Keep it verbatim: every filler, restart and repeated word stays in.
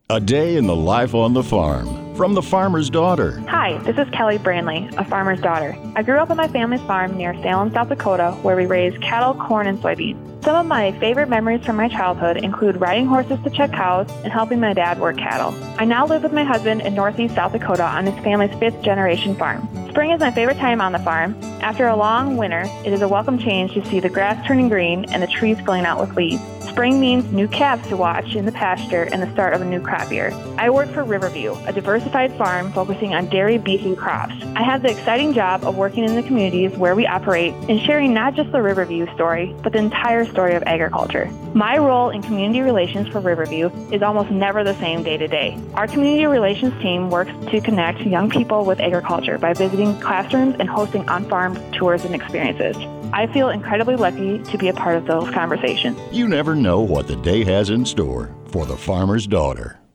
A day in the life on the farm from the farmer's daughter. Hi, this is Kelly Brandley, a farmer's daughter. I grew up on my family's farm near Salem, South Dakota, where we raise cattle, corn, and soybeans. Some of my favorite memories from my childhood include riding horses to check cows and helping my dad work cattle. I now live with my husband in northeast South Dakota on his family's fifth generation farm. Spring is my favorite time on the farm. After a long winter, it is a welcome change to see the grass turning green and the trees filling out with leaves. Spring means new calves to watch in the pasture and the start of a new crop year. I work for Riverview, a diversified farm focusing on dairy, beef, and crops. I have the exciting job of working in the communities where we operate and sharing not just the Riverview story, but the entire story of agriculture. My role in community relations for Riverview is almost never the same day to day. Our community relations team works to connect young people with agriculture by visiting classrooms and hosting on-farm tours and experiences. I feel incredibly lucky to be a part of those conversations. You never know what the day has in store for the farmer's daughter.